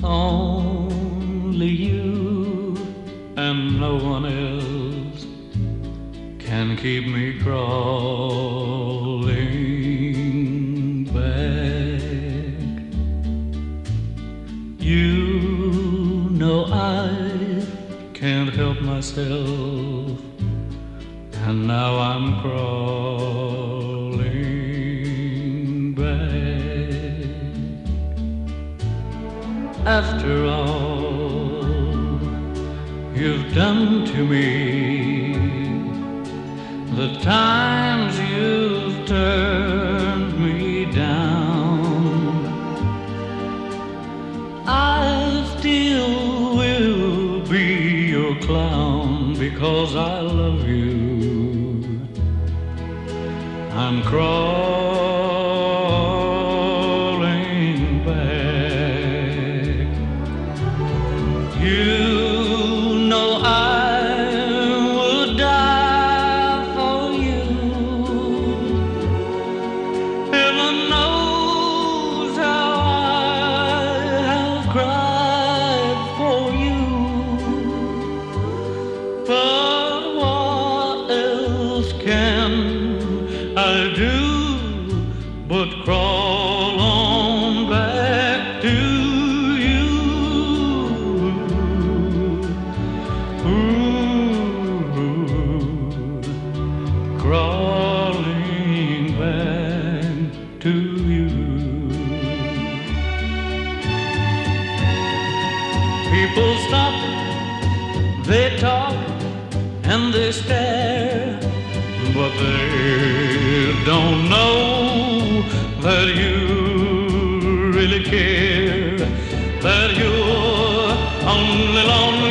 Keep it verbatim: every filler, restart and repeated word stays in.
Only you and no one else can keep me crawling back. You know I can't help myself, and now I'm crawling back. After all you've done to me, the times you've turned me down, I still will be your clown because I love you. I'm crawling back. You know I would die for you. Heaven knows how I have cried for you. But what else can I do but crawl on back to you? Ooh, crawling back to you. People stop, they talk, and they stare, but they don't know that you really care, that you're only lonely